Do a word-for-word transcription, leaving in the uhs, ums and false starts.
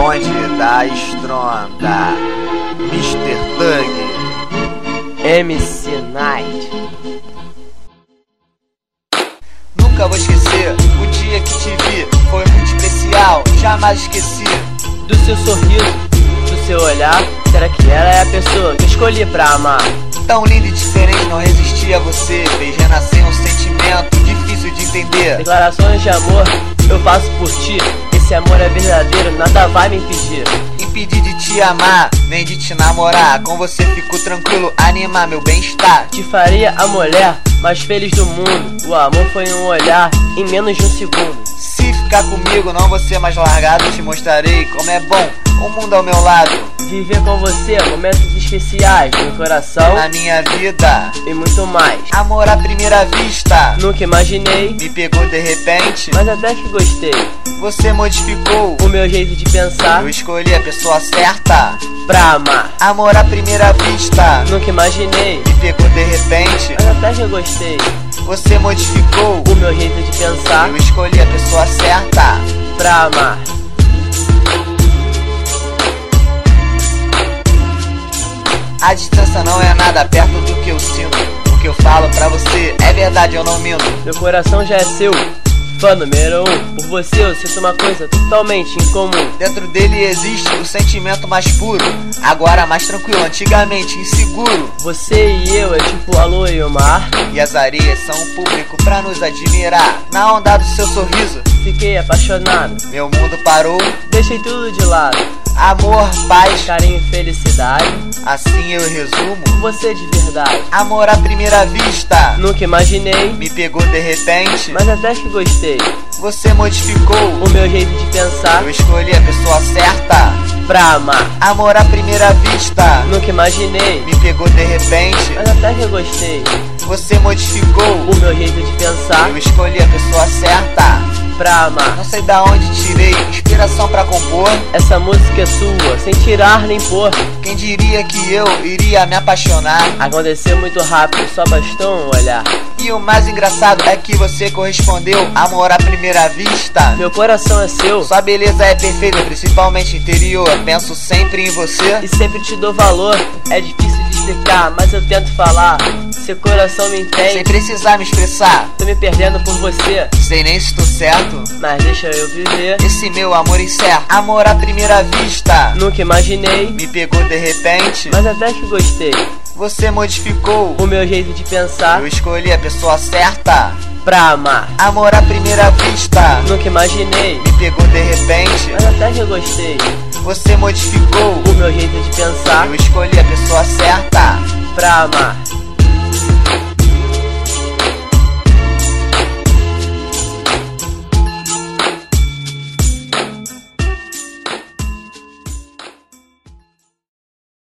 bonde da estronda, mister Thug, M C Night. Nunca vou esquecer o dia que te vi, foi muito especial, jamais esqueci. Do seu sorriso, do seu olhar, será que ela é a pessoa que eu escolhi pra amar? Tão lindo e diferente, não resisti a você, fez renascer um sentimento difícil de entender. Declarações de amor eu faço por ti, esse amor é verdadeiro, nada vai me impedir. Impedir de te amar, nem de te namorar, com você fico tranquilo, animar meu bem-estar. Te faria a mulher mais feliz do mundo, o amor foi um olhar em menos de um segundo. Se ficar comigo não vou ser mais largado, te mostrarei como é bom o mundo ao meu lado. Viver com você momentos especiais no coração, na minha vida e muito mais. Amor à primeira vista, nunca imaginei, me pegou de repente, mas até que gostei. Você modificou o meu jeito de pensar, eu escolhi a pessoa certa pra amar. Amor à primeira vista, nunca imaginei, me pegou de repente, mas até que gostei. Você modificou o meu jeito de pensar, eu escolhi a pessoa certa pra amar. A distância não é nada perto do que eu sinto. O que eu falo pra você é verdade, eu não minto. Meu coração já é seu, fã número um. Por você eu sinto uma coisa totalmente incomum. Dentro dele existe o sentimento mais puro, agora mais tranquilo, antigamente inseguro. Você e eu é tipo a lua e o mar, e as areias são o público pra nos admirar. Na onda do seu sorriso fiquei apaixonado, meu mundo parou, deixei tudo de lado. Amor, paz, carinho e felicidade, assim eu resumo você de verdade. Amor à primeira vista, nunca imaginei, me pegou de repente, mas até que gostei. Você modificou o meu jeito de pensar, eu escolhi a pessoa certa pra amar. Amor à primeira vista, nunca imaginei, me pegou de repente, mas até que gostei. Você modificou o meu jeito de pensar, eu escolhi a pessoa certa pra amar. Não sei da onde tirei inspiração pra compor, essa música é sua, sem tirar nem pôr. Quem diria que eu iria me apaixonar? Aconteceu muito rápido, só bastou um olhar. E o mais engraçado é que você correspondeu, amor à primeira vista. Meu coração é seu, sua beleza é perfeita, principalmente interior. Penso sempre em você e sempre te dou valor. É difícil de explicar, mas eu tento falar. Seu coração me entende, sem precisar me expressar. Tô me perdendo por você, sei nem se estou certo, mas deixa eu viver esse meu amor incerto. Amor à primeira vista, nunca imaginei, me pegou de repente, mas até que gostei. Você modificou o meu jeito de pensar, eu escolhi a pessoa certa pra amar. Amor à primeira vista, nunca imaginei, me pegou de repente, mas até que gostei. Você modificou o meu jeito de pensar, eu escolhi a pessoa certa pra amar.